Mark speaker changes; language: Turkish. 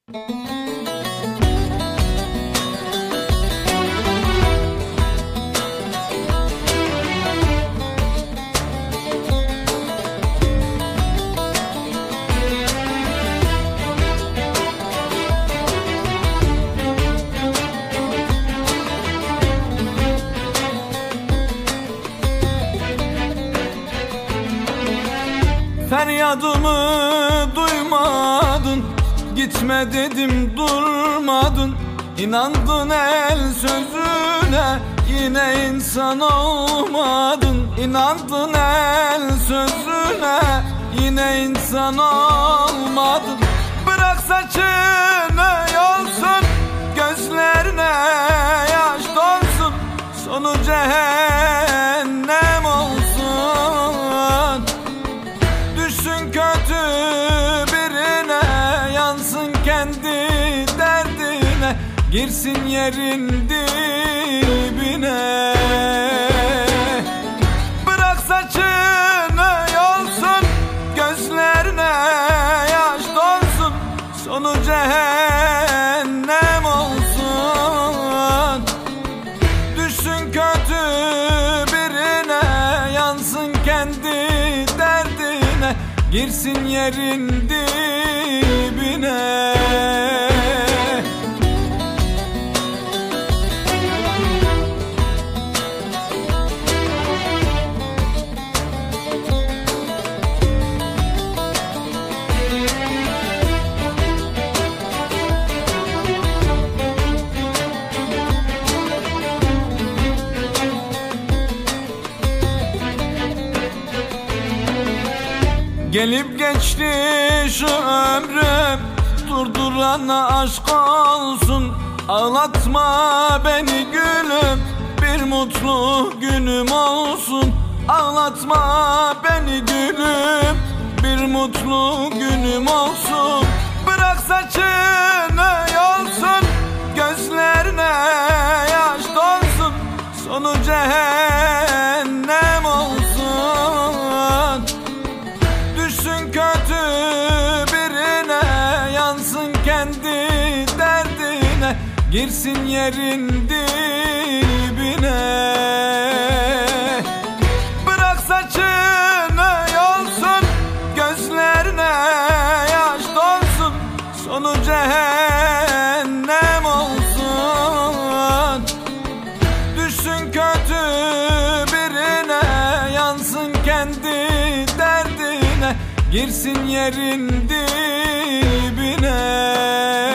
Speaker 1: Feryadımı duymadın, gitme dedim durmadın. İnandın el sözüne, yine insan olmadın. İnandın el sözüne, yine insan olmadın. Bırak saçını yolsun, gözlerine yaş dolsun, sonu cehennem olsun. Düşsün kötü birine, yansın kendi derdine, girsin yerin dibine. Bırak saçını yolsun, gözlerine yaş dolsun, sonu cehennem olsun. Düşsün kötü birine, yansın kendi derdine, girsin yerin dibine. Gelip geçti şu ömrüm, durdurana aşk olsun. Ağlatma beni gülüm, bir mutlu günüm olsun. Ağlatma beni gülüm, bir mutlu günüm olsun. Bırak saçını yolsun, gözlerine yaş dolsun, sonu cehennem olsun. Düşsün kötü birine, yansın kendi derdine, girsin yerin dibine. Bırak saçını yolsun, gözlerine yaş dolsun, sonu cehennem olsun. Düşsün kötü birine, yansın kendi derdine, girsin yerin dibine.